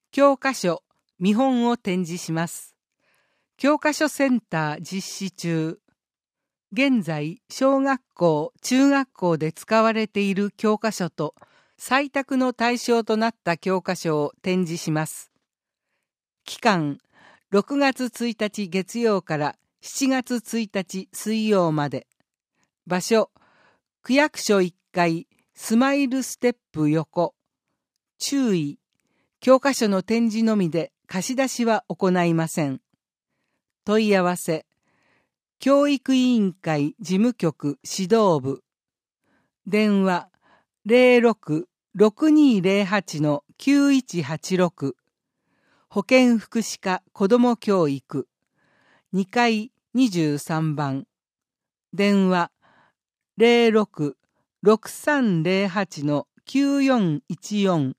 教科書、見本を展示します。教科書センター実施中。現在、小学校、中学校で使われている教科書と採択の対象となった教科書を展示します。期間、6月1日月曜から7月1日水曜まで。場所、区役所1階スマイルステップ横。注意、教科書の展示のみで貸し出しは行いません。問い合わせ、教育委員会事務局指導部。電話、06-6208-9186。保健福祉課子ども教育。2階23番。電話、06-6308-9414。